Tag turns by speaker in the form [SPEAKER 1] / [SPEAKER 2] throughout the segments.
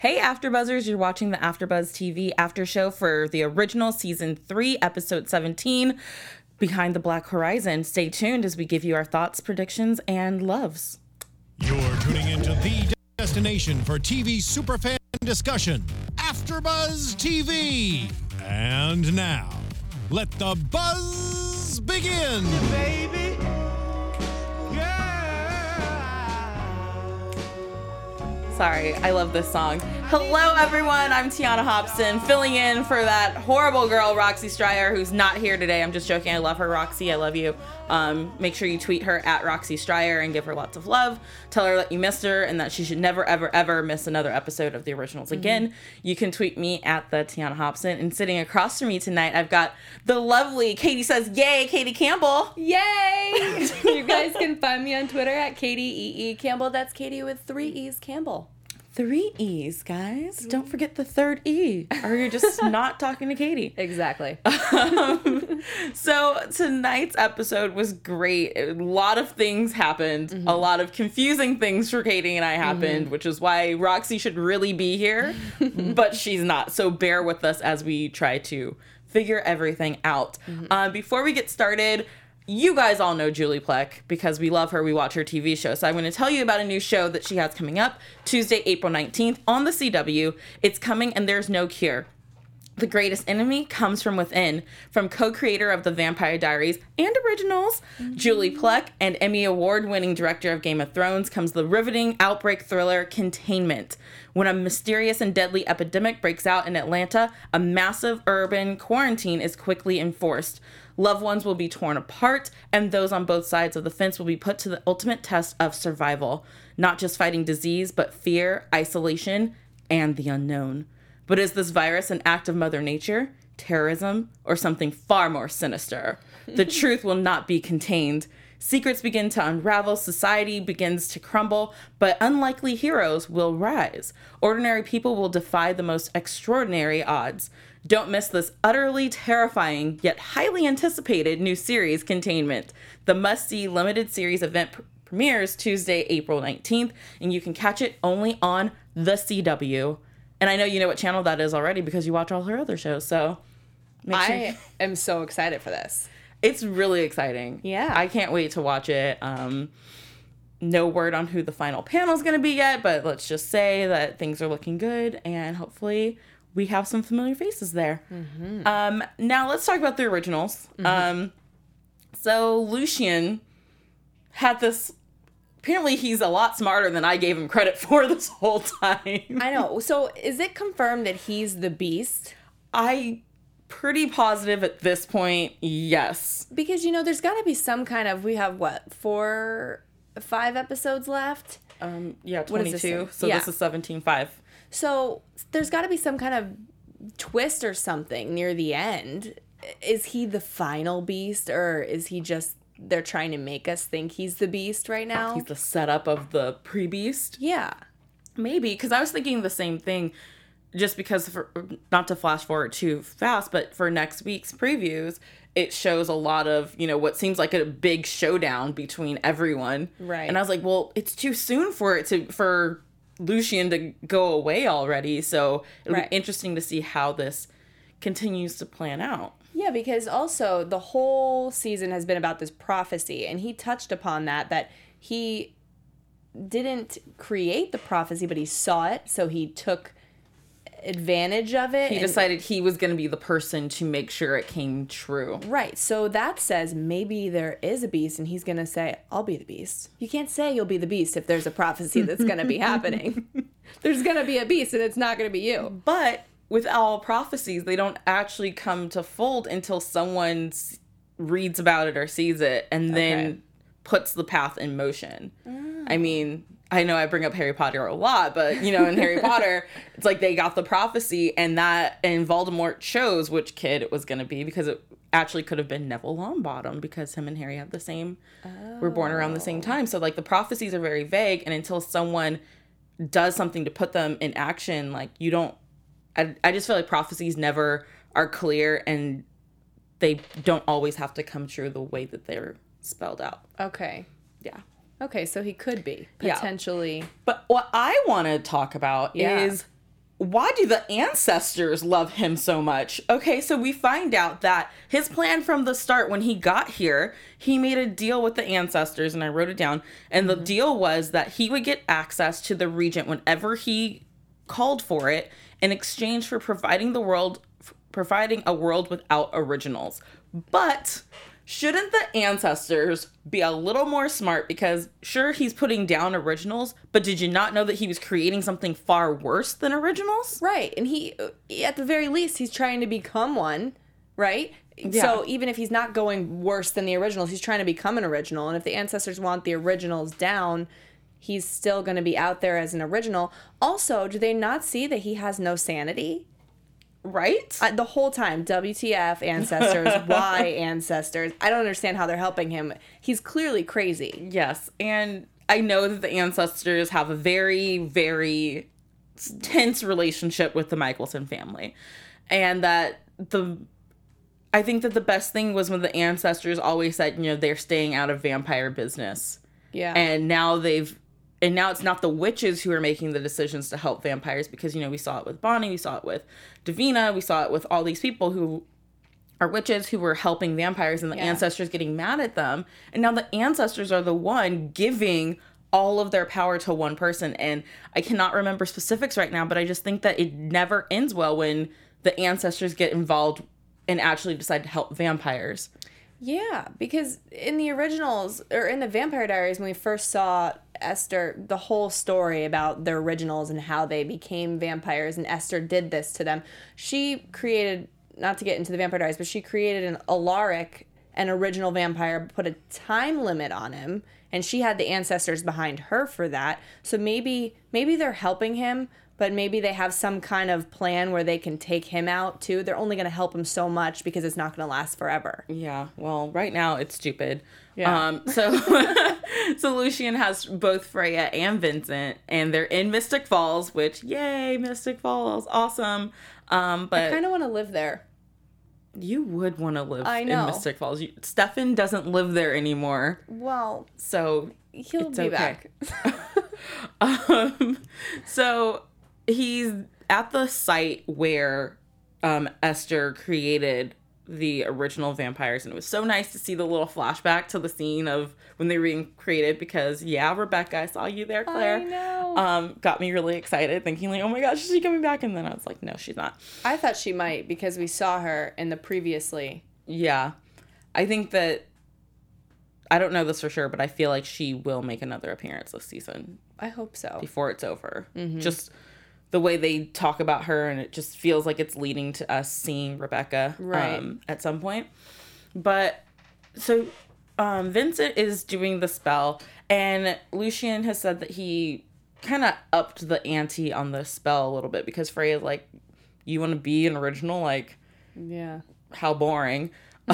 [SPEAKER 1] Hey, AfterBuzzers, you're watching the AfterBuzz TV after show for the original Season 3, Episode 17, Behind the Black Horizon. Stay tuned as we give you our thoughts, predictions, and loves.
[SPEAKER 2] You're tuning into the destination for TV superfan discussion, AfterBuzz TV. And now, let the buzz begin.
[SPEAKER 3] Baby, yeah.
[SPEAKER 1] Sorry, I love this song. Hello, everyone. I'm Tiana Hobson, filling in for that horrible girl, Roxy Stryer, who's not here today. I'm just joking. I love her, Roxy. I love you. Make sure you tweet her at Roxy Stryer and give her lots of love. Tell her that you missed her and that she should never, ever, ever miss another episode of the originals again. You can tweet me at the Tiana Hobson. And sitting across from me tonight, I've got the lovely Katie says, yay, Katie Campbell.
[SPEAKER 4] Yay! You guys can find me on Twitter at Katie E.E. Campbell. That's Katie with 3 E's Campbell.
[SPEAKER 1] 3 E's, guys. Don't forget the third E, or you're just not talking to Katie.
[SPEAKER 4] Exactly.
[SPEAKER 1] So tonight's episode was great. A lot of things happened. A lot of confusing things for Katie and I happened, which is why Roxy should really be here, but she's not. So bear with us as we try to figure everything out. Before we get started, you guys all know Julie Plec because we love her. We watch her TV show. So I'm going to tell you about a new show that she has coming up Tuesday, April 19th on the CW. It's coming and there's no cure. The greatest enemy comes from within. From co-creator of The Vampire Diaries and originals, Julie Plec, and Emmy Award-winning director of Game of Thrones comes the riveting outbreak thriller Containment. When a mysterious and deadly epidemic breaks out in Atlanta, a massive urban quarantine is quickly enforced. Loved ones will be torn apart, and those on both sides of the fence will be put to the ultimate test of survival. Not just fighting disease, but fear, isolation, and the unknown. But is this virus an act of Mother Nature, terrorism, or something far more sinister? The truth will not be contained. Secrets begin to unravel, society begins to crumble, but unlikely heroes will rise. Ordinary people will defy the most extraordinary odds. Don't miss this utterly terrifying, yet highly anticipated new series, Containment. The must-see limited series event premieres Tuesday, April 19th, and you can catch it only on the CW. And I know you know what channel that is already because you watch all her other shows, so make sure.
[SPEAKER 4] I am so excited for this.
[SPEAKER 1] It's really exciting.
[SPEAKER 4] Yeah.
[SPEAKER 1] I can't wait to watch it. No word on who the final panel is going to be yet, but let's just say that things are looking good, and hopefully we have some familiar faces there. Now let's talk about the originals. So Lucien had this... Apparently he's a lot smarter than I gave him credit for this whole time.
[SPEAKER 4] I know. So is it confirmed that he's the Beast?
[SPEAKER 1] I pretty positive at this point, yes.
[SPEAKER 4] Because, there's got to be some kind of... We have, 5 episodes left?
[SPEAKER 1] Yeah,
[SPEAKER 4] What is this
[SPEAKER 1] 22.
[SPEAKER 4] thing?
[SPEAKER 1] So
[SPEAKER 4] Yeah.
[SPEAKER 1] this is 17.5.
[SPEAKER 4] So there's got to be some kind of twist or something near the end. Is he the final Beast, or is he just... They're trying to make us think he's the Beast right now?
[SPEAKER 1] He's the setup of the pre-Beast.
[SPEAKER 4] Yeah.
[SPEAKER 1] Maybe, because I was thinking the same thing, just because, not to flash forward too fast, but for next week's previews, it shows a lot of, what seems like a big showdown between everyone.
[SPEAKER 4] Right.
[SPEAKER 1] And I was like, well, it's too soon for Lucien to go away already, so it'll be interesting to see how this continues to plan out.
[SPEAKER 4] Yeah, because also the whole season has been about this prophecy, and he touched upon that he didn't create the prophecy, but he saw it, so he took advantage of it.
[SPEAKER 1] He decided he was going to be the person to make sure it came true.
[SPEAKER 4] Right, so that says maybe there is a Beast, and he's going to say, I'll be the Beast. You can't say you'll be the Beast if there's a prophecy that's going to be happening. There's going to be a Beast, and it's not going to be you.
[SPEAKER 1] But... with all prophecies, they don't actually come to fold until someone reads about it or sees it and then puts the path in motion. I mean, I know I bring up Harry Potter a lot, but, in Harry Potter, it's like they got the prophecy and Voldemort chose which kid it was going to be because it actually could have been Neville Longbottom because him and Harry have were born around the same time. So, the prophecies are very vague, and until someone does something to put them in action, you don't... I just feel like prophecies never are clear, and they don't always have to come true the way that they're spelled out.
[SPEAKER 4] Okay.
[SPEAKER 1] Yeah.
[SPEAKER 4] Okay, so he could be,
[SPEAKER 1] Yeah.
[SPEAKER 4] potentially.
[SPEAKER 1] But what I want to talk about is why do the ancestors love him so much? Okay, so we find out that his plan from the start, when he got here, he made a deal with the ancestors, and I wrote it down. And the deal was that he would get access to the regent whenever he called for it in exchange for providing a world without originals. But shouldn't the ancestors be a little more smart? Because sure, he's putting down originals, but did you not know that he was creating something far worse than originals?
[SPEAKER 4] Right. And he, at the very least, he's trying to become one, right?
[SPEAKER 1] Yeah.
[SPEAKER 4] So even if he's not going worse than the originals, he's trying to become an original. And if the ancestors want the originals down, he's still going to be out there as an original. Also, do they not see that he has no sanity?
[SPEAKER 1] Right?
[SPEAKER 4] The whole time, WTF ancestors, why ancestors? I don't understand how they're helping him. He's clearly crazy.
[SPEAKER 1] Yes. And I know that the ancestors have a very, very tense relationship with the Michelson family. And that I think that the best thing was when the ancestors always said, they're staying out of vampire business.
[SPEAKER 4] Yeah.
[SPEAKER 1] And now it's not the witches who are making the decisions to help vampires, because, we saw it with Bonnie, we saw it with Davina, we saw it with all these people who are witches who were helping vampires, and the ancestors getting mad at them. And now the ancestors are the one giving all of their power to one person. And I cannot remember specifics right now, but I just think that it never ends well when the ancestors get involved and actually decide to help vampires.
[SPEAKER 4] Yeah, because in the originals, or in the Vampire Diaries, when we first saw Esther, the whole story about the originals and how they became vampires, and Esther did this to them, she created, not to get into the Vampire Diaries, but she created an Alaric, an original vampire, put a time limit on him, and she had the ancestors behind her for that. So maybe they're helping him, but maybe they have some kind of plan where they can take him out too. They're only going to help him so much because it's not going to last forever.
[SPEAKER 1] Yeah, well, right now it's stupid.
[SPEAKER 4] Yeah.
[SPEAKER 1] So Lucien has both Freya and Vincent, and they're in Mystic Falls, which, yay, Mystic Falls, awesome. But
[SPEAKER 4] I kind of want to live there.
[SPEAKER 1] You would want to live
[SPEAKER 4] I know.
[SPEAKER 1] in Mystic Falls. Stefan doesn't live there anymore,
[SPEAKER 4] Well,
[SPEAKER 1] so
[SPEAKER 4] he'll
[SPEAKER 1] it's
[SPEAKER 4] be
[SPEAKER 1] okay.
[SPEAKER 4] back.
[SPEAKER 1] So he's at the site where Esther created the original vampires, and it was so nice to see the little flashback to the scene of when they were being created, because Rebecca, I saw you there, Claire.
[SPEAKER 4] I know.
[SPEAKER 1] Got me really excited, thinking like, oh my gosh, is she coming back? And then I was like, no, she's not.
[SPEAKER 4] I thought she might, because we saw her in the previously.
[SPEAKER 1] Yeah, I think that, I don't know this for sure, but I feel like she will make another appearance this season
[SPEAKER 4] I hope so.
[SPEAKER 1] before it's over. Just the way they talk about her, and it just feels like it's leading to us seeing Rebecca at some point. But so Vincent is doing the spell, and Lucien has said that he kind of upped the ante on the spell a little bit, because Freya's like, you want to be an original? Like,
[SPEAKER 4] Yeah.
[SPEAKER 1] how boring.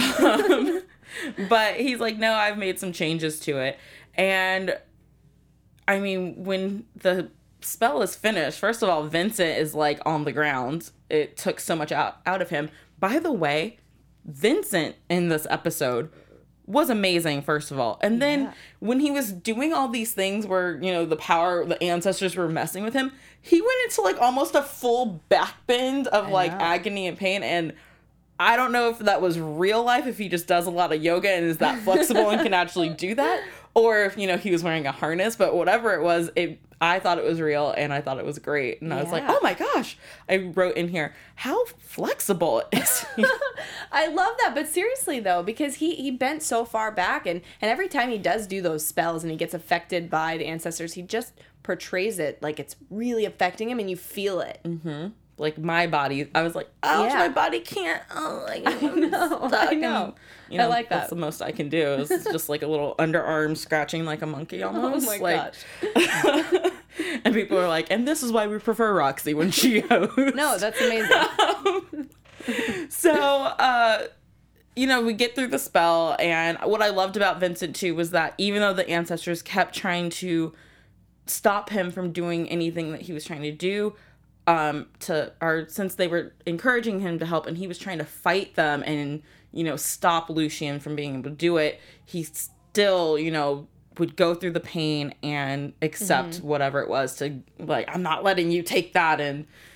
[SPEAKER 1] But he's like, no, I've made some changes to it. And I mean, when the spell is finished, first of all, Vincent is like on the ground. It took so much out of him. By the way, Vincent in this episode was amazing, first of all. And then when he was doing all these things where, the ancestors were messing with him, he went into like almost a full backbend of like agony and pain. And I don't know if that was real life, if he just does a lot of yoga and is that flexible and can actually do that, or if, he was wearing a harness. But whatever it was, I thought it was real, and I thought it was great. And I was like, oh my gosh. I wrote in here, how flexible is he?
[SPEAKER 4] I love that. But seriously, though, because he bent so far back, and every time he does do those spells and he gets affected by the ancestors, he just portrays it like it's really affecting him, and you feel it.
[SPEAKER 1] Mm-hmm. Like my body, I was like, ouch, my body can't. Oh, like,
[SPEAKER 4] I know.
[SPEAKER 1] And,
[SPEAKER 4] I like that.
[SPEAKER 1] That's the most I can do. It's just like a little underarm scratching like a monkey almost.
[SPEAKER 4] Oh my
[SPEAKER 1] gosh. And people are like, and this is why we prefer Roxy when she hosts.
[SPEAKER 4] No, that's amazing.
[SPEAKER 1] So, we get through the spell, and what I loved about Vincent too was that even though the ancestors kept trying to stop him from doing anything that he was trying to do, since they were encouraging him to help, and he was trying to fight them and, stop Lucien from being able to do it, he still, would go through the pain and accept whatever it was to, like, I'm not letting you take that. And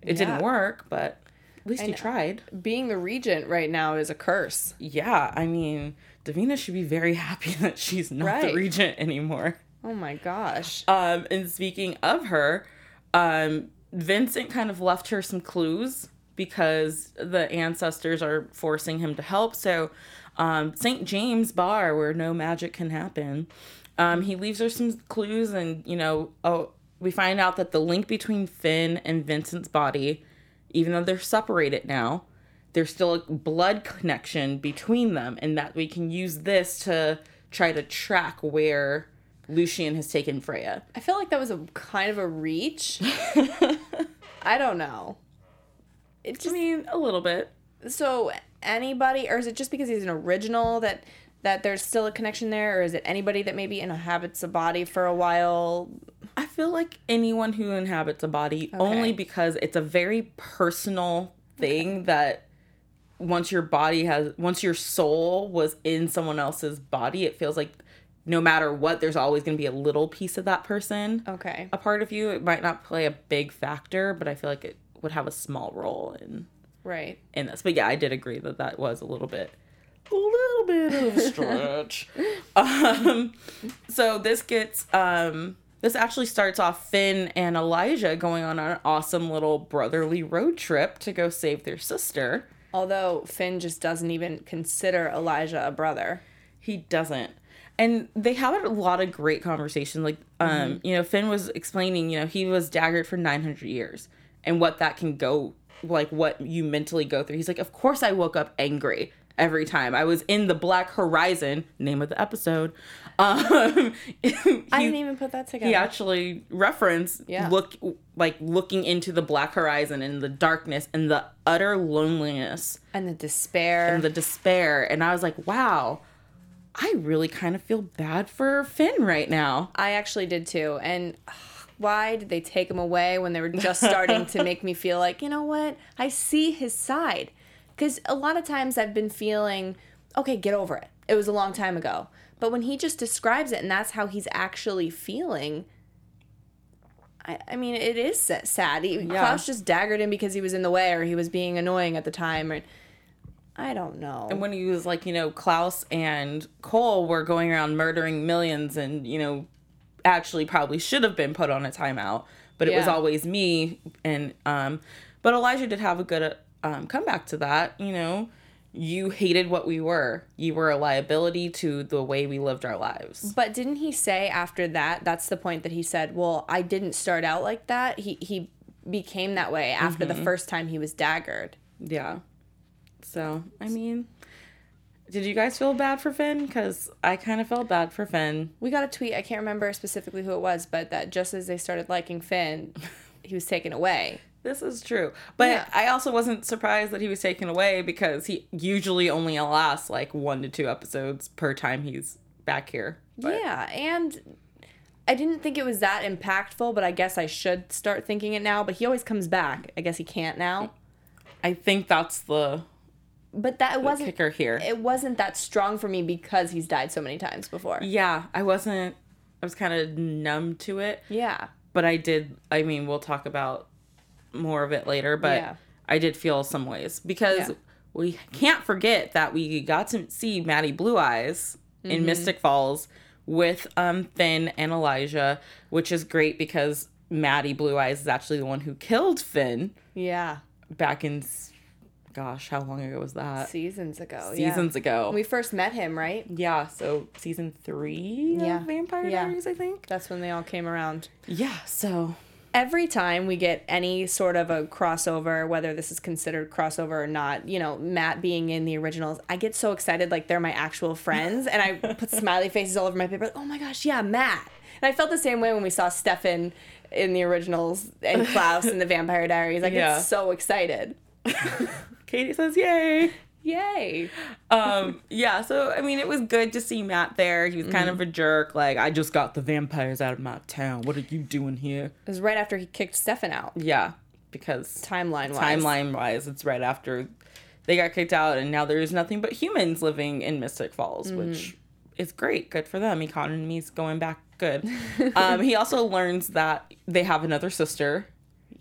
[SPEAKER 1] It didn't work, but at least he tried.
[SPEAKER 4] Being the regent right now is a curse.
[SPEAKER 1] Yeah, I mean, Davina should be very happy that she's not the regent anymore.
[SPEAKER 4] Oh my gosh.
[SPEAKER 1] And speaking of her, Vincent kind of left her some clues because the ancestors are forcing him to help. So, St. James Bar, where no magic can happen, he leaves her some clues, and, we find out that the link between Finn and Vincent's body, even though they're separated now, there's still a blood connection between them, and that we can use this to try to track where Lucien has taken Freya.
[SPEAKER 4] I feel like that was a kind of a reach. I don't know.
[SPEAKER 1] I mean, a little bit.
[SPEAKER 4] So anybody, or is it just because he's an original that there's still a connection there, or is it anybody that maybe inhabits a body for a while?
[SPEAKER 1] I feel like anyone who inhabits a body, only because it's a very personal thing that once your soul was in someone else's body, it feels like no matter what, there's always going to be a little piece of that person.
[SPEAKER 4] Okay.
[SPEAKER 1] A part of you. It might not play a big factor, but I feel like it would have a small role in this. But yeah, I did agree that was a little bit of a stretch. So this gets this actually starts off Finn and Elijah going on an awesome little brotherly road trip to go save their sister.
[SPEAKER 4] Although Finn just doesn't even consider Elijah a brother.
[SPEAKER 1] He doesn't. And they have a lot of great conversations. Like, Finn was explaining, he was daggered for 900 years and what that can go, like what you mentally go through. He's like, of course I woke up angry every time. I was in the Black Horizon, name of the episode. I
[SPEAKER 4] didn't even put that together.
[SPEAKER 1] He actually referenced looking into the Black Horizon and the darkness and the utter loneliness.
[SPEAKER 4] And the despair.
[SPEAKER 1] And I was like, wow, I really kind of feel bad for Finn right now.
[SPEAKER 4] I actually did too. And why did they take him away when they were just starting to make me feel like, you know what? I see his side. Because a lot of times I've been feeling, okay, get over it. It was a long time ago. But when he just describes it and that's how he's actually feeling, I mean, it is sad. Klaus just daggered him because he was in the way or he was being annoying at the time. Or I don't know.
[SPEAKER 1] And when he was like, Klaus and Cole were going around murdering millions and, actually probably should have been put on a timeout. But it was always me. And but Elijah did have a good comeback to that. You hated what we were. You were a liability to the way we lived our lives.
[SPEAKER 4] But didn't he say after that, that's the point that he said, well, I didn't start out like that. He became that way after the first time he was daggered.
[SPEAKER 1] Yeah. So, I mean, did you guys feel bad for Finn? Because I kind of felt bad for Finn.
[SPEAKER 4] We got a tweet. I can't remember specifically who it was, but that just as they started liking Finn, he was taken away.
[SPEAKER 1] This is true. But I also wasn't surprised that he was taken away because he usually only lasts like 1 to 2 episodes per time he's back here. But.
[SPEAKER 4] Yeah, and I didn't think it was that impactful, but I guess I should start thinking it now. But he always comes back. I guess he can't now.
[SPEAKER 1] I think that's the
[SPEAKER 4] wasn't
[SPEAKER 1] kicker here.
[SPEAKER 4] It wasn't that strong for me because he's died so many times before.
[SPEAKER 1] Yeah, I was kind of numb to it.
[SPEAKER 4] Yeah.
[SPEAKER 1] But we'll talk about more of it later, but I did feel some ways because we can't forget that we got to see Maddie Blue Eyes in Mystic Falls with Finn and Elijah, which is great because Maddie Blue Eyes is actually the one who killed Finn.
[SPEAKER 4] Yeah.
[SPEAKER 1] Back in, gosh, how long ago was that?
[SPEAKER 4] Seasons ago.
[SPEAKER 1] When
[SPEAKER 4] we first met him, right?
[SPEAKER 1] Yeah, so season 3 of Vampire Diaries, I think.
[SPEAKER 4] That's when they all came around.
[SPEAKER 1] Yeah, so
[SPEAKER 4] every time we get any sort of a crossover, whether this is considered crossover or not, Matt being in the originals, I get so excited like they're my actual friends. And I put smiley faces all over my paper. Like, oh my gosh, yeah, Matt. And I felt the same way when we saw Stefan in the originals and Klaus in the Vampire Diaries. I get so excited.
[SPEAKER 1] Katie says, yay.
[SPEAKER 4] Yay.
[SPEAKER 1] So, it was good to see Matt there. He was kind of a jerk. Like, I just got the vampires out of my town. What are you doing here?
[SPEAKER 4] It was right after he kicked Stefan out.
[SPEAKER 1] Yeah, because
[SPEAKER 4] Timeline-wise,
[SPEAKER 1] it's right after they got kicked out, and now there's nothing but humans living in Mystic Falls, which is great. Good for them. Economy's going back good. He also learns that they have another sister.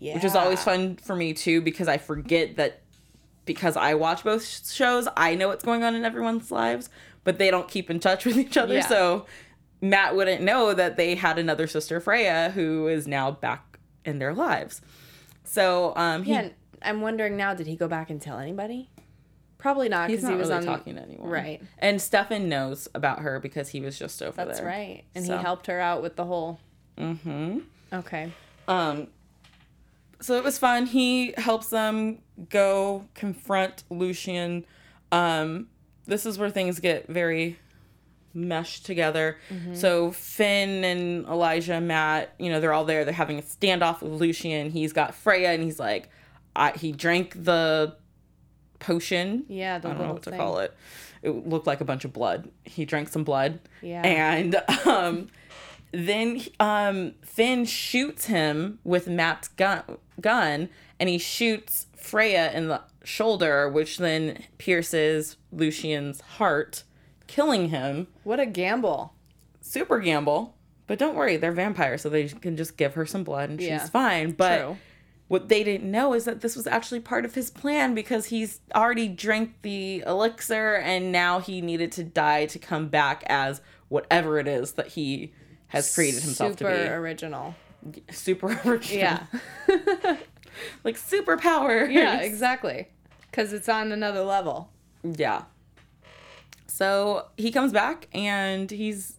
[SPEAKER 1] which is always
[SPEAKER 4] Yeah.
[SPEAKER 1] fun for me too, because I forget that because I watch both shows, I know what's going on in everyone's lives, but they don't keep in touch with each other.
[SPEAKER 4] Yeah.
[SPEAKER 1] So Matt wouldn't know that they had another sister, Freya, who is now back in their lives. So
[SPEAKER 4] Yeah, and I'm wondering now, did he go back and tell anybody? Probably not,
[SPEAKER 1] he's
[SPEAKER 4] because
[SPEAKER 1] not
[SPEAKER 4] he was
[SPEAKER 1] really
[SPEAKER 4] on
[SPEAKER 1] talking to anyone.
[SPEAKER 4] Right.
[SPEAKER 1] And Stefan knows about her because he was just over there.
[SPEAKER 4] That's right. And
[SPEAKER 1] So.
[SPEAKER 4] he helped her out with the whole.
[SPEAKER 1] Mm-hmm.
[SPEAKER 4] Okay.
[SPEAKER 1] So it was fun. He helps them go confront Lucian. This is where things get very meshed together. So Finn and Elijah and Matt, they're all there. They're having a standoff with Lucian. He's got Freya, and he's like, he drank the potion.
[SPEAKER 4] Yeah, the
[SPEAKER 1] I don't know
[SPEAKER 4] little
[SPEAKER 1] what to
[SPEAKER 4] thing.
[SPEAKER 1] call it. It looked like a bunch of blood. He drank some blood.
[SPEAKER 4] Yeah.
[SPEAKER 1] And then Finn shoots him with Matt's gun, and he shoots Freya in the shoulder, which then pierces Lucian's heart, killing him.
[SPEAKER 4] What a gamble.
[SPEAKER 1] Super gamble. But don't worry, they're vampires, so they can just give her some blood and
[SPEAKER 4] Yeah.
[SPEAKER 1] she's fine. But
[SPEAKER 4] True.
[SPEAKER 1] what they didn't know is that this was actually part of his plan, because he's already drank the elixir and now he needed to die to come back as whatever it is that he has created himself to
[SPEAKER 4] Super original.
[SPEAKER 1] be. Super original.
[SPEAKER 4] Yeah.
[SPEAKER 1] Like superpowers.
[SPEAKER 4] Yeah, exactly. Because it's on another level.
[SPEAKER 1] Yeah. So he comes back and he's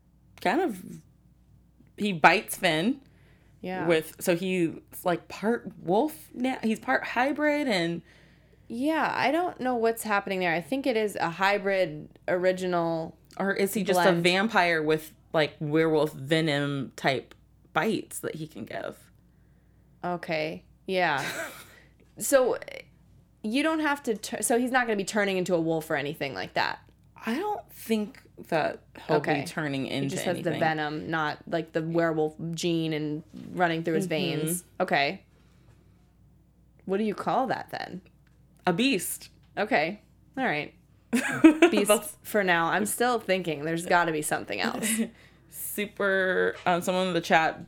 [SPEAKER 1] he bites Finn.
[SPEAKER 4] Yeah.
[SPEAKER 1] So he's like part wolf now. He's part hybrid, and
[SPEAKER 4] Yeah, I don't know what's happening there. I think it is a hybrid original.
[SPEAKER 1] or is he just a
[SPEAKER 4] Blend.
[SPEAKER 1] vampire with like werewolf venom type bites that he can give?
[SPEAKER 4] Okay. Yeah. So you don't have to. So he's not going to be turning into a wolf or anything like that.
[SPEAKER 1] I don't think that he'll
[SPEAKER 4] Okay.
[SPEAKER 1] be turning into
[SPEAKER 4] He just has
[SPEAKER 1] anything.
[SPEAKER 4] the venom, not like the werewolf gene and running through his veins. Okay. What do you call that then?
[SPEAKER 1] A beast.
[SPEAKER 4] Okay. All right. Beast
[SPEAKER 1] That's
[SPEAKER 4] for now. I'm still thinking there's got to be something else.
[SPEAKER 1] super. Someone in the chat,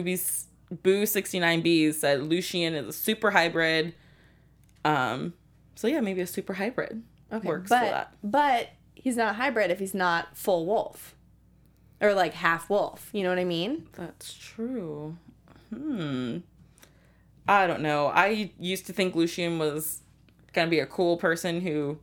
[SPEAKER 1] Boo69B said Lucian is a super hybrid. So yeah, maybe a super hybrid works for that.
[SPEAKER 4] But he's not a hybrid if he's not full wolf. Or like half wolf. You know what I mean?
[SPEAKER 1] That's true. I don't know. I used to think Lucian was gonna be a cool person who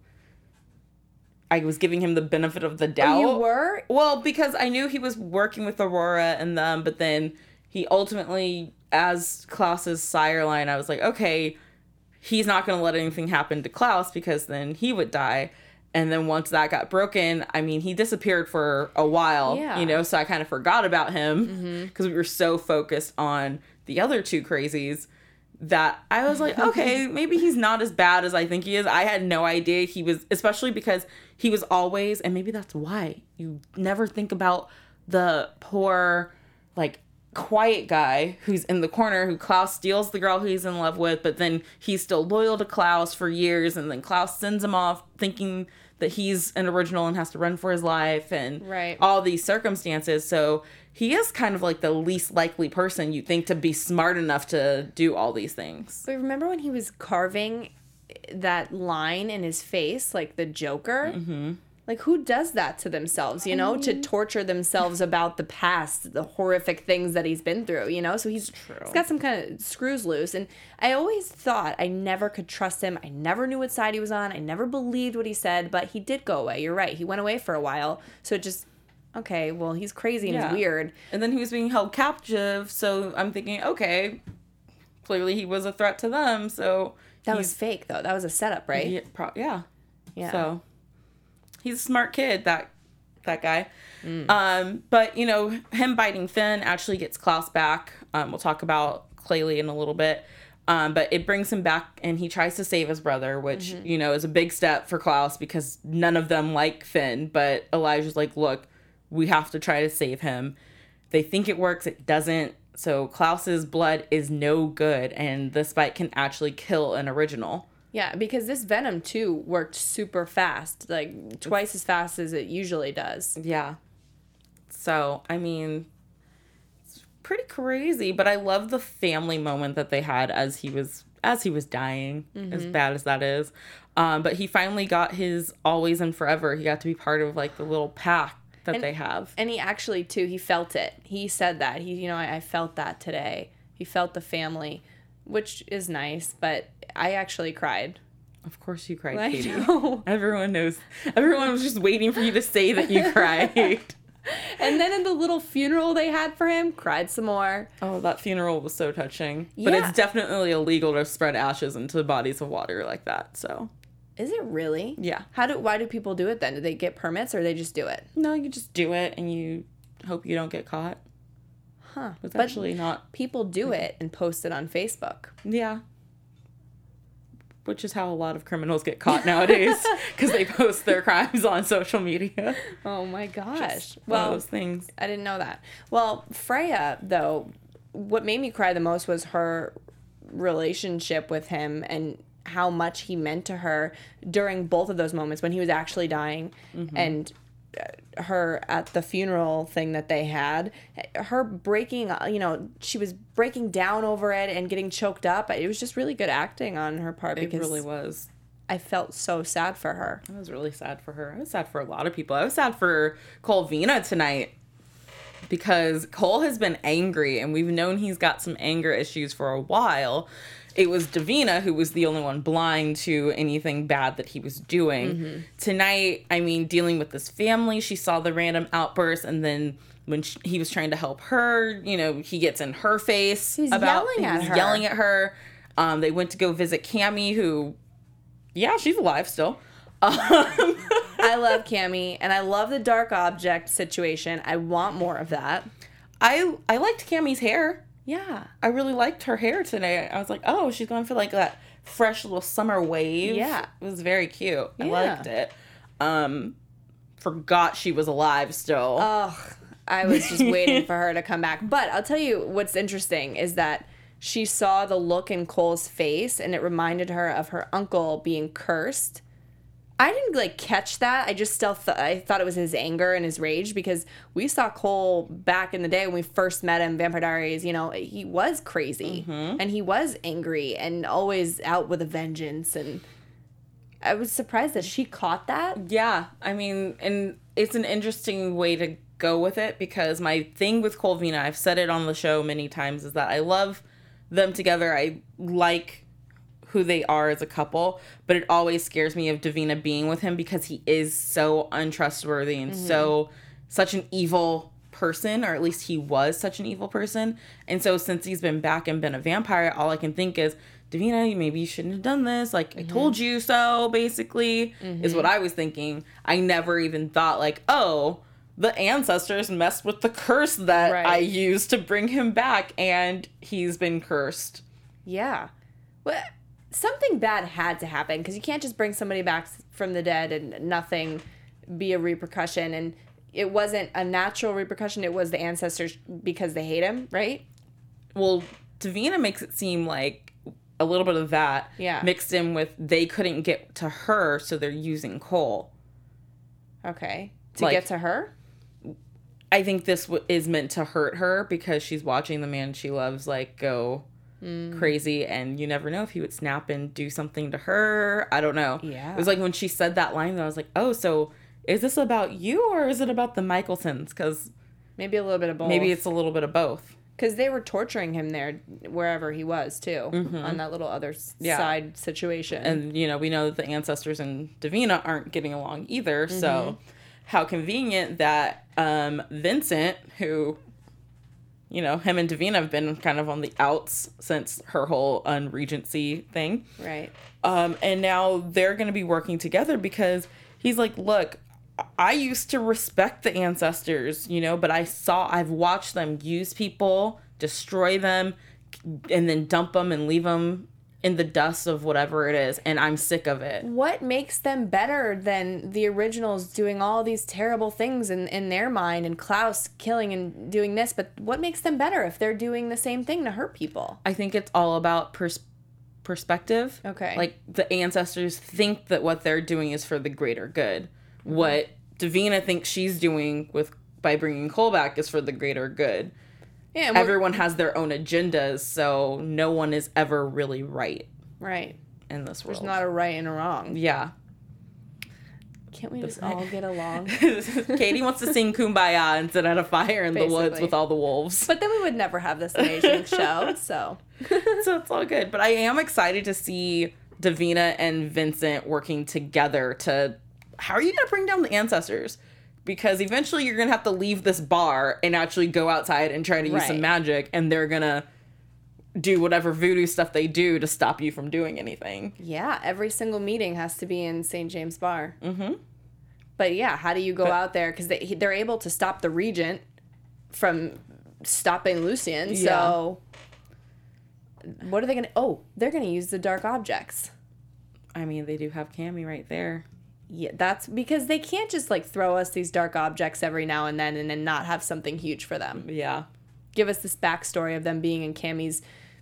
[SPEAKER 1] I was giving him the benefit of the doubt.
[SPEAKER 4] You were?
[SPEAKER 1] Well, because I knew he was working with Aurora and them, but then he ultimately, as Klaus's sire line, I was like, okay, he's not going to let anything happen to Klaus because then he would die. And then once that got broken, I mean, he disappeared for a while,
[SPEAKER 4] Yeah.
[SPEAKER 1] so I kind of forgot about him because we were so focused on the other two crazies that I was like, okay, maybe he's not as bad as I think he is. I had no idea he was, especially because he was always, and maybe that's why you never think about the poor, like, quiet guy who's in the corner, who Klaus steals the girl he's in love with, but then he's still loyal to Klaus for years, and then Klaus sends him off thinking that he's an original and has to run for his life, and
[SPEAKER 4] Right.
[SPEAKER 1] all these circumstances. So he is kind of like the least likely person you think to be smart enough to do all these things.
[SPEAKER 4] But remember when he was carving that line in his face, like the Joker? Mm-hmm. Like, who does that to themselves, to torture themselves about the past, the horrific things that he's been through, So he's got some kind of screws loose. And I always thought I never could trust him. I never knew what side he was on. I never believed what he said, but he did go away. You're right. He went away for a while. So it just, okay, well, he's crazy and
[SPEAKER 1] Yeah.
[SPEAKER 4] he's weird.
[SPEAKER 1] And then he was being held captive, so I'm thinking, okay, clearly he was a threat to them, so
[SPEAKER 4] That was fake, though. That was a setup, right?
[SPEAKER 1] yeah.
[SPEAKER 4] Yeah.
[SPEAKER 1] So he's a smart kid, that guy. But him biting Finn actually gets Klaus back. We'll talk about Claylee in a little bit. But it brings him back, and he tries to save his brother, which, is a big step for Klaus because none of them like Finn. But Elijah's like, look, we have to try to save him. They think it works. It doesn't. So Klaus's blood is no good, and this bite can actually kill an original.
[SPEAKER 4] Yeah, because this venom, too, worked super fast. Like, twice as fast as it usually does.
[SPEAKER 1] Yeah. So, I mean, it's pretty crazy, but I love the family moment that they had as he was dying, as bad as that is. But he finally got his always and forever. He got to be part of like the little pack that they have.
[SPEAKER 4] And he actually too, he felt it. He said that. I felt that today. He felt the family, which is nice, but I actually cried.
[SPEAKER 1] Of course you cried,
[SPEAKER 4] I
[SPEAKER 1] Katie.
[SPEAKER 4] know.
[SPEAKER 1] Everyone knows. Everyone was just waiting for you to say that you cried.
[SPEAKER 4] And then in the little funeral they had for him, cried some more.
[SPEAKER 1] Oh, that funeral was so touching. But
[SPEAKER 4] Yeah.
[SPEAKER 1] it's definitely illegal to spread ashes into bodies of water like that. So,
[SPEAKER 4] Is it really?
[SPEAKER 1] yeah.
[SPEAKER 4] Why do people do it then? Do they get permits or they just do it?
[SPEAKER 1] No, you just do it and you hope you don't get caught.
[SPEAKER 4] Huh.
[SPEAKER 1] It's
[SPEAKER 4] But
[SPEAKER 1] actually not.
[SPEAKER 4] people do it and post it on Facebook.
[SPEAKER 1] Yeah. Which is how a lot of criminals get caught nowadays, because they post their crimes on social media.
[SPEAKER 4] Oh my gosh.
[SPEAKER 1] One of those things.
[SPEAKER 4] I didn't know that. Well, Freya, though, what made me cry the most was her relationship with him and how much he meant to her during both of those moments when he was actually dying and her at the funeral thing that they had. Her breaking, she was breaking down over it and getting choked up. It was just really good acting on her part
[SPEAKER 1] It
[SPEAKER 4] because
[SPEAKER 1] really was.
[SPEAKER 4] I felt so sad for her.
[SPEAKER 1] I was really sad for her. I was sad for a lot of people. I was sad for Colvina tonight because Cole has been angry and we've known he's got some anger issues for a while. It was Davina who was the only one blind to anything bad that he was doing. Tonight, I mean, dealing with this family, she saw the random outbursts, and then when he was trying to help her, he gets in her face.
[SPEAKER 4] He was yelling at her.
[SPEAKER 1] They went to go visit Cammie, who, yeah, she's alive still.
[SPEAKER 4] I love Cammie, and I love the dark object situation. I want more of that.
[SPEAKER 1] I liked Cammie's hair.
[SPEAKER 4] Yeah.
[SPEAKER 1] I really liked her hair today. I was like, oh, she's going for like that fresh little summer wave.
[SPEAKER 4] Yeah.
[SPEAKER 1] It was very cute. I
[SPEAKER 4] Yeah.
[SPEAKER 1] liked it. Forgot she was alive still.
[SPEAKER 4] Oh, I was just waiting for her to come back. But I'll tell you what's interesting is that she saw the look in Cole's face and it reminded her of her uncle being cursed. I didn't catch that. I just still I thought it was his anger and his rage because we saw Cole back in the day when we first met him, Vampire Diaries, he was crazy and he was angry and always out with a vengeance. And I was surprised that she caught that.
[SPEAKER 1] Yeah. I mean, and it's an interesting way to go with it because my thing with Colvina, I've said it on the show many times, is that I love them together. I like who they are as a couple, but it always scares me of Davina being with him because he is so untrustworthy and such an evil person, or at least he was such an evil person. And so since he's been back and been a vampire, all I can think is, Davina, maybe you shouldn't have done this. I told you so, basically, is what I was thinking. I never even thought oh, the ancestors messed with the curse that I used to bring him back, and he's been cursed.
[SPEAKER 4] Yeah. Well, something bad had to happen because you can't just bring somebody back from the dead and nothing be a repercussion. And it wasn't a natural repercussion. It was the ancestors because they hate him, right?
[SPEAKER 1] Well, Davina makes it seem like a little bit of that mixed in with they couldn't get to her, so they're using Cole.
[SPEAKER 4] Okay. To get to her?
[SPEAKER 1] I think this is meant to hurt her because she's watching the man she loves go crazy, and you never know if he would snap and do something to her. I don't know.
[SPEAKER 4] Yeah.
[SPEAKER 1] It was when she said that line, I was like, oh, so is this about you or is it about the Michaelsons? Because
[SPEAKER 4] maybe a little bit of both.
[SPEAKER 1] maybe it's a little bit of both.
[SPEAKER 4] Because they were torturing him there, wherever he was, too, on that little other side situation.
[SPEAKER 1] And, we know that the ancestors and Davina aren't getting along either, so how convenient that Vincent, who, him and Davina have been kind of on the outs since her whole Regency thing.
[SPEAKER 4] Right.
[SPEAKER 1] And now they're going to be working together because he's like, look, I used to respect the ancestors, but I've watched them use people, destroy them, and then dump them and leave them in the dust of whatever it is, and I'm sick of it.
[SPEAKER 4] What makes them better than the originals doing all these terrible things in their mind, and Klaus killing and doing this, but what makes them better if they're doing the same thing to hurt people?
[SPEAKER 1] I think it's all about perspective.
[SPEAKER 4] Okay.
[SPEAKER 1] The ancestors think that what they're doing is for the greater good. What Davina thinks she's doing by bringing Cole back is for the greater good.
[SPEAKER 4] Yeah, and we're-
[SPEAKER 1] everyone has their own agendas, so no one is ever really right
[SPEAKER 4] right.
[SPEAKER 1] in this world.
[SPEAKER 4] There's not a right and a wrong.
[SPEAKER 1] Yeah.
[SPEAKER 4] Can't we just all get along?
[SPEAKER 1] Katie wants to sing Kumbaya and sit at a fire in the woods
[SPEAKER 4] Basically.
[SPEAKER 1] with all the wolves.
[SPEAKER 4] But then we would never have this amazing show, so.
[SPEAKER 1] So it's all good. But I am excited to see Davina and Vincent working together to... How are you going to bring down the ancestors? Because eventually you're going to have to leave this bar and actually go outside and try to use some
[SPEAKER 4] Right.
[SPEAKER 1] magic. And they're going to do whatever voodoo stuff they do to stop you from doing anything.
[SPEAKER 4] Yeah, every single meeting has to be in St. James Bar. Mm-hmm. But yeah, how do you go out there? Because they're able to stop the Regent from stopping Lucian. So what are they going to... Oh, they're going to use the dark objects.
[SPEAKER 1] I mean, they do have Cammy right there.
[SPEAKER 4] Yeah, that's because they can't just like throw us these dark objects every now and then not have something huge for them.
[SPEAKER 1] Yeah.
[SPEAKER 4] Give us this backstory of them being in Cammy's,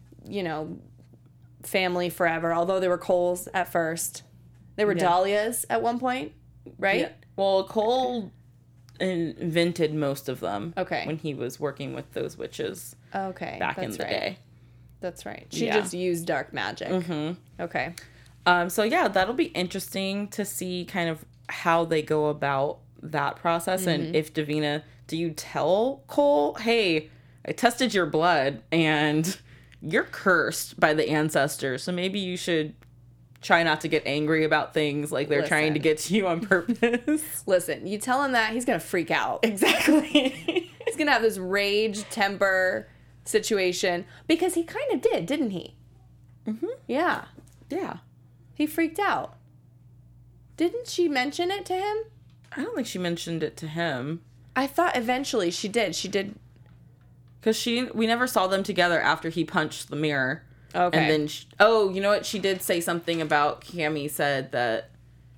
[SPEAKER 4] family forever. Although they were Coles at first. They were
[SPEAKER 1] Yeah.
[SPEAKER 4] Dahlias at one point, right?
[SPEAKER 1] Yeah. Well, Cole invented most of them.
[SPEAKER 4] Okay.
[SPEAKER 1] When he was working with those witches
[SPEAKER 4] Okay.
[SPEAKER 1] back in
[SPEAKER 4] that's
[SPEAKER 1] the
[SPEAKER 4] right.
[SPEAKER 1] day.
[SPEAKER 4] That's right. She
[SPEAKER 1] Yeah.
[SPEAKER 4] just used dark magic. Mm-hmm. Okay.
[SPEAKER 1] So yeah, that'll be interesting to see kind of how they go about that process.
[SPEAKER 4] Mm-hmm.
[SPEAKER 1] And if Davina, do you tell Cole, hey, I tested your blood and you're cursed by the ancestors, so maybe you should try not to get angry about things like they're trying to
[SPEAKER 4] Listen.
[SPEAKER 1] get to you on purpose.
[SPEAKER 4] Listen, you tell him that, he's going to freak out.
[SPEAKER 1] Exactly.
[SPEAKER 4] He's going to have this rage, temper situation. Because he kind of did, didn't he? Mm-hmm. Yeah.
[SPEAKER 1] Yeah.
[SPEAKER 4] He freaked out. Didn't she mention it to him?
[SPEAKER 1] I don't think she mentioned it to him.
[SPEAKER 4] I thought eventually she did. She did.
[SPEAKER 1] Because we never saw them together after he punched the mirror.
[SPEAKER 4] Okay.
[SPEAKER 1] And then, you know what? She did say something about Cammy said that.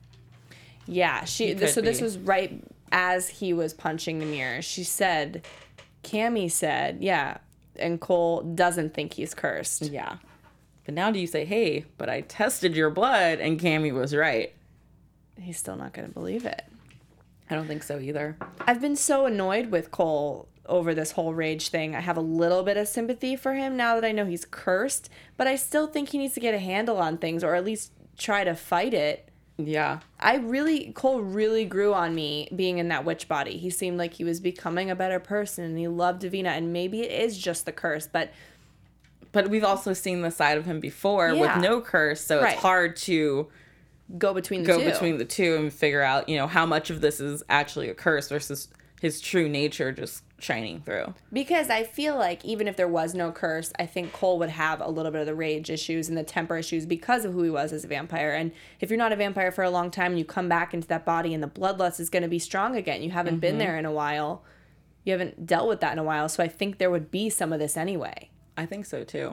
[SPEAKER 4] Yeah.
[SPEAKER 1] could
[SPEAKER 4] So this
[SPEAKER 1] be.
[SPEAKER 4] was right as he was punching the mirror. She said, Cammy said, yeah, and Cole doesn't think he's cursed.
[SPEAKER 1] Yeah. But now do you say, hey, but I tested your blood and Cammy was right?
[SPEAKER 4] He's still not going to believe it.
[SPEAKER 1] I don't think so either.
[SPEAKER 4] I've been so annoyed with Cole over this whole rage thing. I have a little bit of sympathy for him now that I know he's cursed, but I still think he needs to get a handle on things or at least try to fight it.
[SPEAKER 1] Yeah.
[SPEAKER 4] Cole really grew on me being in that witch body. He seemed like he was becoming a better person and he loved Davina, and maybe it is just the curse, but
[SPEAKER 1] But we've also seen the side of him before
[SPEAKER 4] Yeah.
[SPEAKER 1] with no curse, so
[SPEAKER 4] Right.
[SPEAKER 1] it's hard to
[SPEAKER 4] go between the
[SPEAKER 1] go
[SPEAKER 4] two.
[SPEAKER 1] between the two and figure out, how much of this is actually a curse versus his true nature just shining through.
[SPEAKER 4] Because I feel like even if there was no curse, I think Cole would have a little bit of the rage issues and the temper issues because of who he was as a vampire. And if you're not a vampire for a long time and you come back into that body and the bloodlust is going to be strong again, you haven't been there in a while. You haven't dealt with that in a while. So I think there would be some of this anyway.
[SPEAKER 1] I think so too.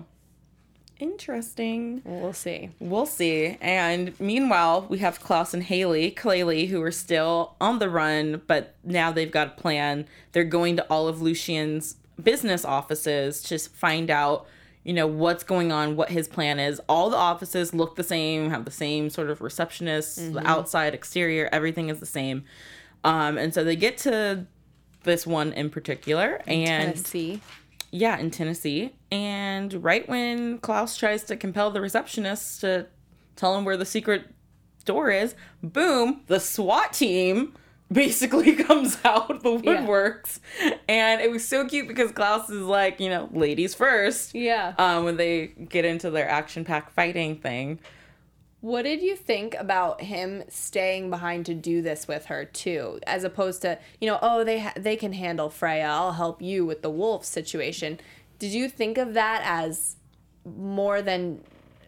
[SPEAKER 1] Interesting.
[SPEAKER 4] We'll see.
[SPEAKER 1] We'll see. And meanwhile, we have Klaus and Claley, who are still on the run, but now they've got a plan. They're going to all of Lucian's business offices to find out, what's going on, what his plan is. All the offices look the same, have the same sort of receptionists, the outside, exterior, everything is the same. And so they get to this one in particular. And
[SPEAKER 4] Tennessee.
[SPEAKER 1] yeah, in Tennessee. And right when Klaus tries to compel the receptionist to tell him where the secret door is, boom, the SWAT team basically comes out the woodworks. And it was so cute because Klaus is like, ladies first.
[SPEAKER 4] Yeah.
[SPEAKER 1] When they get into their action-packed fighting thing.
[SPEAKER 4] What did you think about him staying behind to do this with her too, as opposed to they can handle Freya, I'll help you with the wolf situation? Did you think of that as more than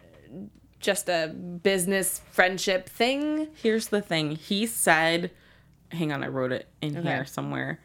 [SPEAKER 4] just a business friendship thing?
[SPEAKER 1] Here's the thing. He said, hang on, I wrote it in here somewhere.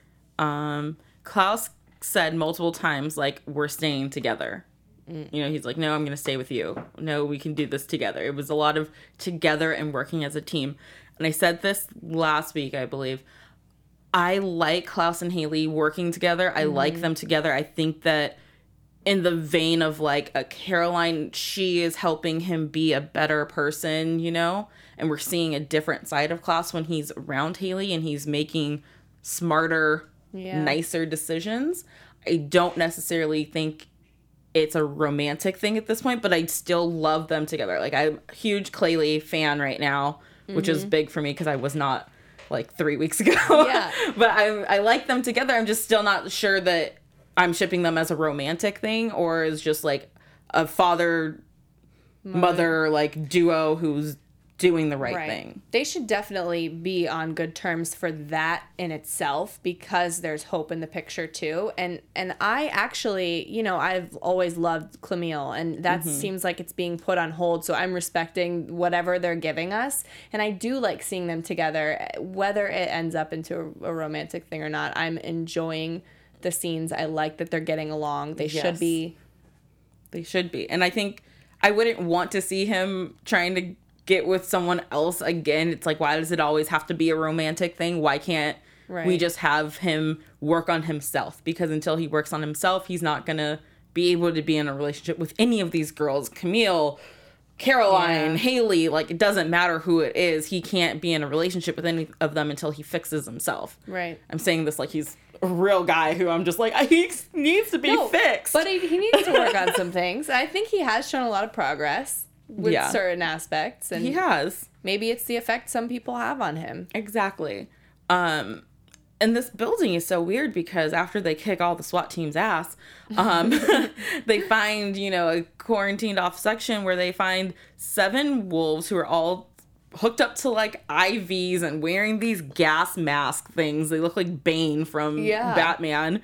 [SPEAKER 1] Klaus said multiple times, like, we're staying together. He's like, no, I'm going to stay with you. No, we can do this together. It was a lot of together and working as a team. And I said this last week, I believe. I like Klaus and Haley working together. I like them together. I think that in the vein of like a Caroline, she is helping him be a better person, and we're seeing a different side of Klaus when he's around Haley and he's making smarter, nicer decisions. I don't necessarily think it's a romantic thing at this point, but I still love them together. Like, I'm a huge Claylee fan right now, which is big for me because I was not like 3 weeks ago.
[SPEAKER 4] Yeah.
[SPEAKER 1] But I like them together. I'm just still not sure that I'm shipping them as a romantic thing or as just like a father mother like duo who's doing the right thing.
[SPEAKER 4] They should definitely be on good terms for that in itself because there's hope in the picture too. And I actually, you know, I've always loved Camille, and that seems like it's being put on hold. So I'm respecting whatever they're giving us, and I do like seeing them together, whether it ends up into a romantic thing or not. I'm enjoying the scenes. I like that they're getting along. They should be.
[SPEAKER 1] They should be. And I think I wouldn't want to see him trying to get with someone else again. It's like, why does it always have to be a romantic thing? Why can't we just have him work on himself? Because until he works on himself, he's not gonna be able to be in a relationship with any of these girls. Camille, Caroline, Haley, like, it doesn't matter who it is. He can't be in a relationship with any of them until he fixes himself.
[SPEAKER 4] Right.
[SPEAKER 1] I'm saying this like he's a real guy who I'm just like, he needs to be fixed.
[SPEAKER 4] But he needs to work on some things. I think he has shown a lot of progress with certain aspects. And
[SPEAKER 1] he has.
[SPEAKER 4] Maybe it's the effect some people have on him.
[SPEAKER 1] Exactly. And this building is so weird because after they kick all the SWAT team's ass, they find, you know, a quarantined off section where they find 7 wolves who are all hooked up to like IVs and wearing these gas mask things. They look like Bane from Batman.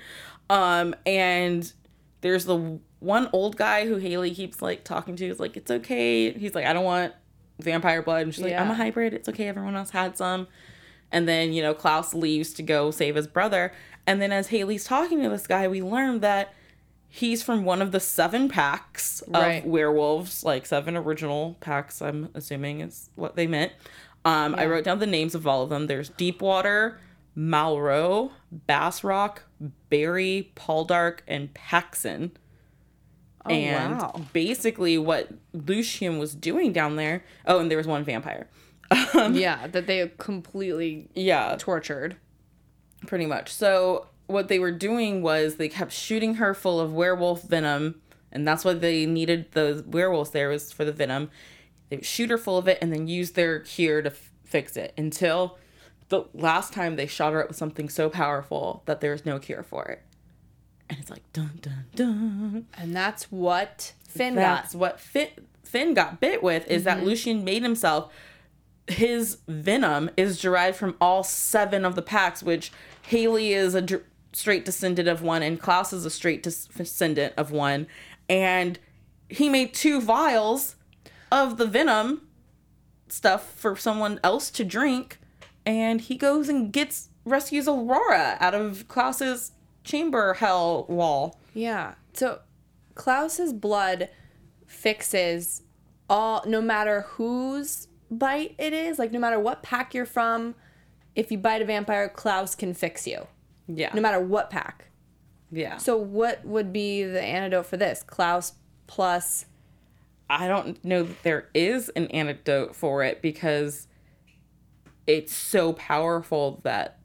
[SPEAKER 1] And there's the one old guy who Haley keeps like talking to. Is like, it's okay. He's like, I don't want vampire blood. And she's like, I'm a hybrid. It's okay. Everyone else had some. And then, you know, Klaus leaves to go save his brother. And then as Haley's talking to this guy, we learn that he's from one of the 7 packs of werewolves, like 7 original packs, I'm assuming is what they meant. I wrote down the names of all of them. There's Deepwater, Malraux, Bass Rock, Barry, Poldark, and Paxson.
[SPEAKER 4] Oh, and
[SPEAKER 1] basically what Lucian was doing down there... Oh, and there was one vampire.
[SPEAKER 4] That they completely tortured.
[SPEAKER 1] Pretty much. So what they were doing was they kept shooting her full of werewolf venom, and that's why they needed the werewolves there, was for the venom. They would shoot her full of it and then use their cure to fix it until the last time they shot her up with something so powerful that there's no cure for it. And it's like, dun, dun, dun.
[SPEAKER 4] And that's what Finn
[SPEAKER 1] That's
[SPEAKER 4] got.
[SPEAKER 1] what Finn got bit with, is that Lucian made himself. His venom is derived from all 7 of the packs, which Haley is a straight descendant of one, and Klaus is a straight descendant of one. And he made 2 vials of the venom stuff for someone else to drink, and he goes and rescues Aurora out of Klaus's chamber hell wall.
[SPEAKER 4] Yeah. So Klaus's blood fixes all, no matter whose bite it is, like no matter what pack you're from, if you bite a vampire, Klaus can fix you.
[SPEAKER 1] Yeah.
[SPEAKER 4] No matter what pack.
[SPEAKER 1] Yeah.
[SPEAKER 4] So what would be the antidote for this? Klaus plus...
[SPEAKER 1] I don't know that there is an antidote for it because it's so powerful that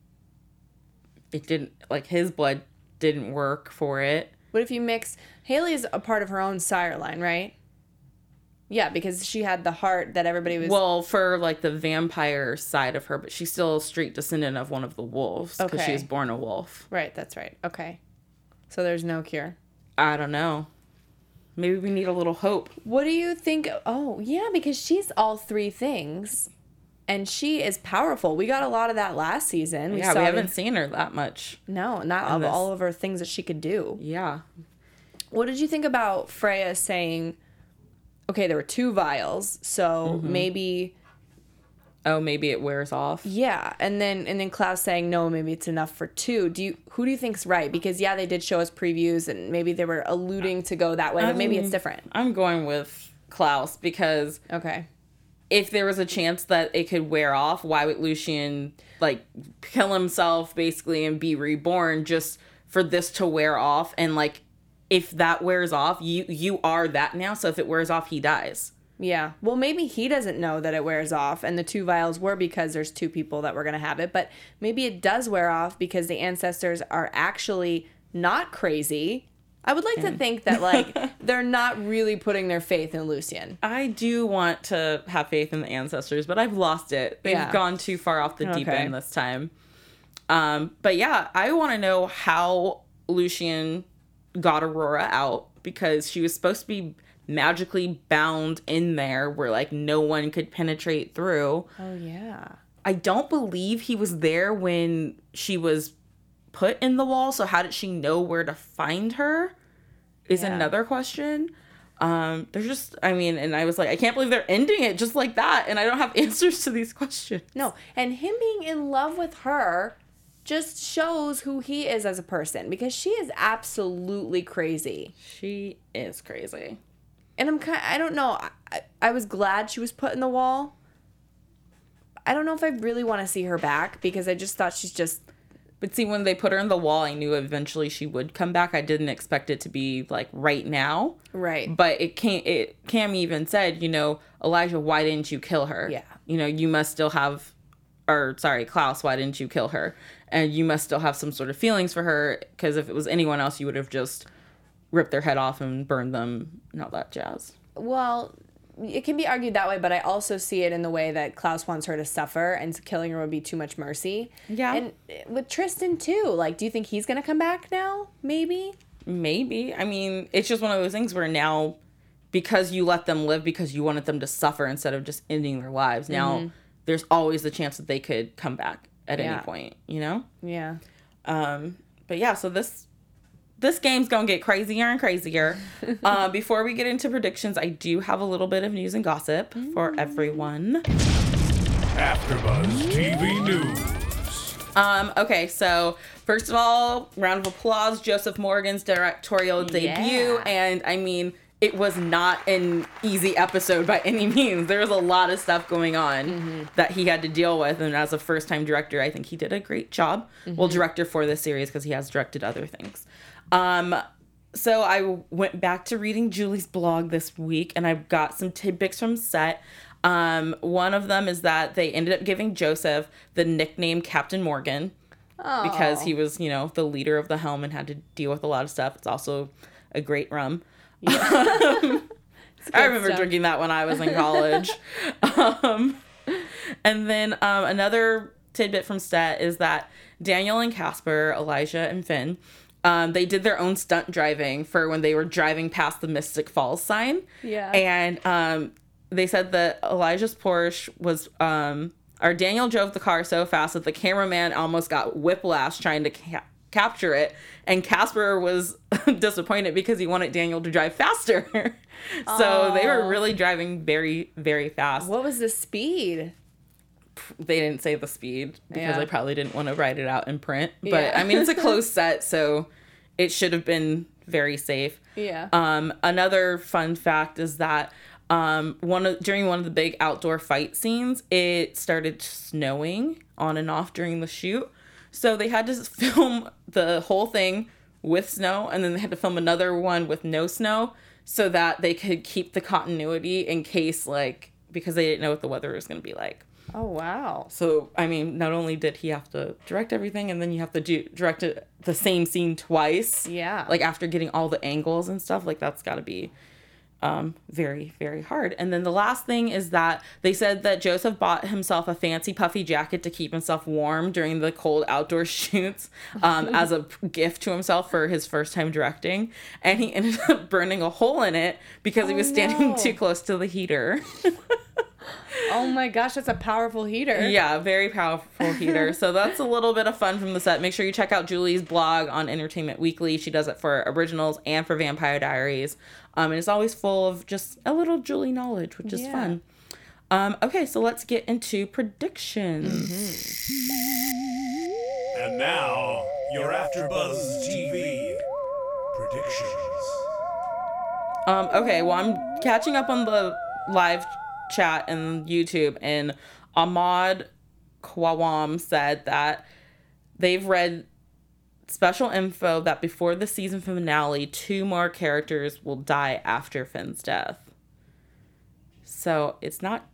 [SPEAKER 1] it didn't, like, his blood didn't work for it.
[SPEAKER 4] What if you mix... Haley's a part of her own sire line, right? Yeah, because she had the heart that everybody was...
[SPEAKER 1] Well, for, like, the vampire side of her, but she's still a straight descendant of one of the wolves because she was born a wolf.
[SPEAKER 4] Right, that's right. Okay. So there's no cure.
[SPEAKER 1] I don't know. Maybe we need a little hope.
[SPEAKER 4] What do you think? Oh, yeah, because she's all 3 things. And she is powerful. We got a lot of that last season.
[SPEAKER 1] We haven't seen her that much.
[SPEAKER 4] No, not of all of her things that she could do.
[SPEAKER 1] Yeah.
[SPEAKER 4] What did you think about Freya saying, okay, there were 2 vials, so maybe...
[SPEAKER 1] Oh, maybe it wears off.
[SPEAKER 4] Yeah, and then Klaus saying, no, maybe it's enough for 2. Who do you think's right? Because, yeah, they did show us previews, and maybe they were alluding to go that way, but maybe it's different.
[SPEAKER 1] I'm going with Klaus because...
[SPEAKER 4] Okay.
[SPEAKER 1] If there was a chance that it could wear off, why would Lucian, like, kill himself, basically, and be reborn just for this to wear off? And, like, if that wears off, you are that now, so if it wears off, he dies.
[SPEAKER 4] Yeah. Well, maybe he doesn't know that it wears off, and the 2 vials were because there's 2 people that were going to have it, but maybe it does wear off because the ancestors are actually not crazy. I would like to think that, like, they're not really putting their faith in Lucien.
[SPEAKER 1] I do want to have faith in the ancestors, but I've lost it. They've gone too far off the deep end this time. But yeah, I want to know how Lucien got Aurora out, because she was supposed to be magically bound in there where, like, no one could penetrate through.
[SPEAKER 4] Oh, yeah.
[SPEAKER 1] I don't believe he was there when she was put in the wall, so how did she know where to find her is another question. They're just, I mean, and I was like, I can't believe they're ending it just like that, and I don't have answers to these questions.
[SPEAKER 4] No, and him being in love with her just shows who he is as a person, because she is absolutely crazy.
[SPEAKER 1] She is crazy.
[SPEAKER 4] And I don't know, I was glad she was put in the wall. I don't know if I really want to see her back, because I just thought she's just...
[SPEAKER 1] But see, when they put her in the wall, I knew eventually she would come back. I didn't expect it to be, like, right now.
[SPEAKER 4] Right.
[SPEAKER 1] But Cam even said, you know, Elijah, why didn't you kill her?
[SPEAKER 4] Yeah.
[SPEAKER 1] You know, you must still have, or sorry, Klaus, why didn't you kill her? And you must still have some sort of feelings for her, because if it was anyone else, you would have just ripped their head off and burned them and all that jazz.
[SPEAKER 4] Well, it can be argued that way, but I also see it in the way that Klaus wants her to suffer, and killing her would be too much mercy.
[SPEAKER 1] Yeah.
[SPEAKER 4] And with Tristan, too. Like, do you think he's going to come back now? Maybe?
[SPEAKER 1] Maybe. I mean, it's just one of those things where now, because you let them live because you wanted them to suffer instead of just ending their lives, now there's always the chance that they could come back at any point, you know?
[SPEAKER 4] Yeah.
[SPEAKER 1] But yeah, so this game's gonna get crazier and crazier. Before we get into predictions, I do have a little bit of news and gossip for everyone.
[SPEAKER 2] AfterBuzz TV News.
[SPEAKER 1] Okay, so first of all, round of applause, Joseph Morgan's directorial debut. And I mean, it was not an easy episode by any means. There was a lot of stuff going on that he had to deal with. And as a first-time director, I think he did a great job. Well, director for this series, because he has directed other things. So I went back to reading Julie's blog this week, and I got some tidbits from set. One of them is that they ended up giving Joseph the nickname Captain Morgan because he was, you know, the leader of the helm and had to deal with a lot of stuff. It's also a great rum. Yeah. I remember drinking that when I was in college. And then another tidbit from set is that Daniel and Casper, Elijah and Finn, they did their own stunt driving for when they were driving past the Mystic Falls sign. Yeah. And they said that Elijah's Porsche was, or Daniel drove the car so fast that the cameraman almost got whiplash trying to capture it. And Casper was disappointed because he wanted Daniel to drive faster. So they were really driving very, very fast.
[SPEAKER 4] What was the speed?
[SPEAKER 1] They didn't say the speed because they probably didn't want to write it out in print. But I mean, it's a closed set, so it should have been very safe.
[SPEAKER 4] Yeah.
[SPEAKER 1] Another fun fact is that during one of the big outdoor fight scenes, it started snowing on and off during the shoot. So they had to film the whole thing with snow, and then they had to film another one with no snow so that they could keep the continuity in case, like, because they didn't know what the weather was going to be like.
[SPEAKER 4] Oh, wow.
[SPEAKER 1] So, I mean, not only did he have to direct everything, and then you have to direct the same scene twice.
[SPEAKER 4] Yeah.
[SPEAKER 1] Like, after getting all the angles and stuff, like, that's got to be very, very hard. And then the last thing is that they said that Joseph bought himself a fancy puffy jacket to keep himself warm during the cold outdoor shoots as a gift to himself for his first time directing. And he ended up burning a hole in it because he was standing too close to the heater.
[SPEAKER 4] Oh my gosh, that's a powerful heater.
[SPEAKER 1] Yeah, very powerful heater. So that's a little bit of fun from the set. Make sure you check out Julie's blog on Entertainment Weekly. She does it for originals and for Vampire Diaries. And it's always full of just a little Julie knowledge, which is fun. Okay, so let's get into predictions.
[SPEAKER 2] And now, your AfterBuzz TV predictions.
[SPEAKER 1] Okay, well, I'm catching up on the live chat and YouTube, and Ahmad Kwawam said that they've read special info that before the season finale, 2 more characters will die after Finn's death. So it's not...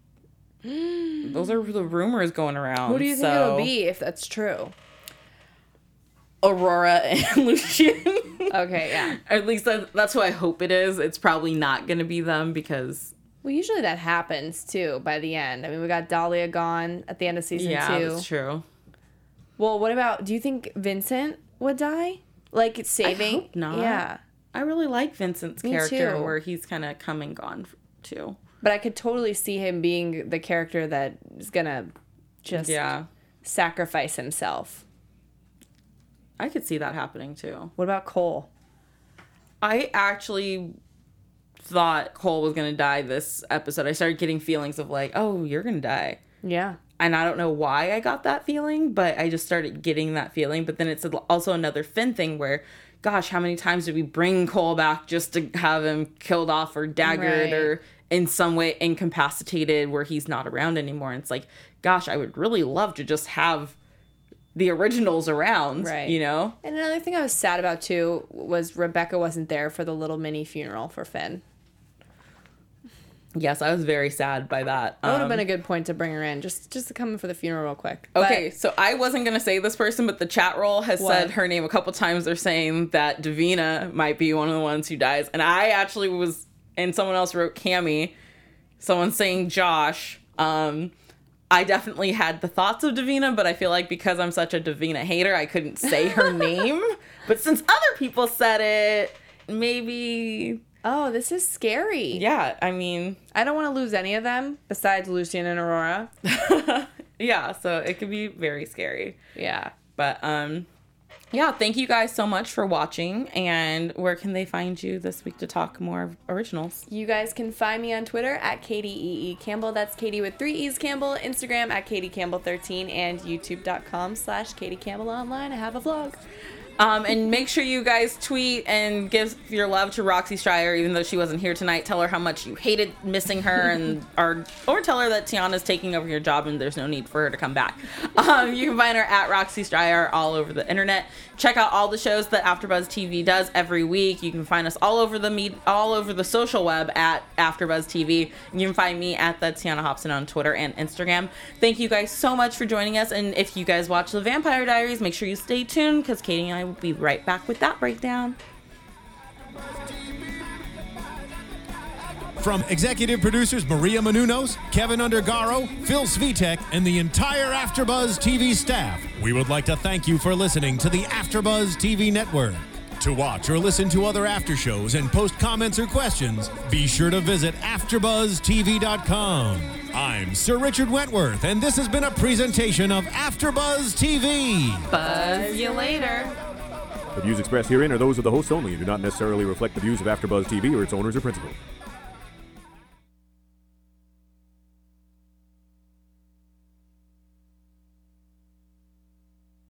[SPEAKER 1] Those are the rumors going around.
[SPEAKER 4] Who do you think it'll be if that's true?
[SPEAKER 1] Aurora and Lucien.
[SPEAKER 4] Okay, yeah.
[SPEAKER 1] At least that's who I hope it is. It's probably not going to be them because...
[SPEAKER 4] Well, usually that happens, too, by the end. I mean, we got Dahlia gone at the end of season 2.
[SPEAKER 1] Yeah, that's true.
[SPEAKER 4] Well, what about... Do you think Vincent would die? Like, it's saving?
[SPEAKER 1] I hope not.
[SPEAKER 4] Yeah.
[SPEAKER 1] I really like Vincent's
[SPEAKER 4] Me
[SPEAKER 1] character
[SPEAKER 4] too.
[SPEAKER 1] where he's kind of come and gone, too.
[SPEAKER 4] But I could totally see him being the character that is going to just sacrifice himself.
[SPEAKER 1] I could see that happening, too.
[SPEAKER 4] What about Cole?
[SPEAKER 1] I actually thought Cole was going to die this episode. I started getting feelings of like, oh, you're going to die.
[SPEAKER 4] Yeah.
[SPEAKER 1] And I don't know why I got that feeling, but I just started getting that feeling. But then it's also another Finn thing where, gosh, how many times did we bring Cole back just to have him killed off or daggered or in some way incapacitated where he's not around anymore? And it's like, gosh, I would really love to just have the originals around, you know?
[SPEAKER 4] And another thing I was sad about, too, was Rebecca wasn't there for the little mini funeral for Finn.
[SPEAKER 1] Yes, I was very sad by that.
[SPEAKER 4] That would have been a good point to bring her in, just to come in for the funeral real quick.
[SPEAKER 1] Okay, so I wasn't going to say this person, but the chat roll has said her name a couple times. They're saying that Davina might be one of the ones who dies. And I actually was, and someone else wrote Cammy, someone saying Josh. I definitely had the thoughts of Davina, but I feel like because I'm such a Davina hater, I couldn't say her name. But since other people said it, maybe...
[SPEAKER 4] Oh, this is scary.
[SPEAKER 1] Yeah, I mean...
[SPEAKER 4] I don't want to lose any of them besides Lucien and Aurora.
[SPEAKER 1] Yeah, so it could be very scary.
[SPEAKER 4] Yeah.
[SPEAKER 1] But, yeah, thank you guys so much for watching. And where can they find you this week to talk more originals?
[SPEAKER 4] You guys can find me on Twitter at Katie Campbell. That's Katie with 3 E's Campbell. Instagram at Katie Campbell 13 and youtube.com/Katie Campbell Online. I have a vlog.
[SPEAKER 1] And make sure you guys tweet and give your love to Roxy Stryer, even though she wasn't here tonight. Tell her how much you hated missing her, and or tell her that Tiana's taking over your job and there's no need for her to come back. You can find her at Roxy Stryer all over the internet. Check out all the shows that AfterBuzz TV does every week. You can find us all over the social web at AfterBuzz TV. You can find me at the Tiana Hobson on Twitter and Instagram. Thank you guys so much for joining us. And if you guys watch The Vampire Diaries, make sure you stay tuned because Katie and I will be right back with that breakdown.
[SPEAKER 5] From executive producers Maria Menounos, Kevin Undergaro, Phil Svitek, and the entire AfterBuzz TV staff, we would like to thank you for listening to the AfterBuzz TV network. To watch or listen to other after shows and post comments or questions, be sure to visit AfterBuzzTV.com. I'm Sir Richard Wentworth, and this has been a presentation of AfterBuzz TV.
[SPEAKER 1] Buzz you later.
[SPEAKER 6] The views expressed herein are those of the hosts only and do not necessarily reflect the views of AfterBuzz TV or its owners or principals.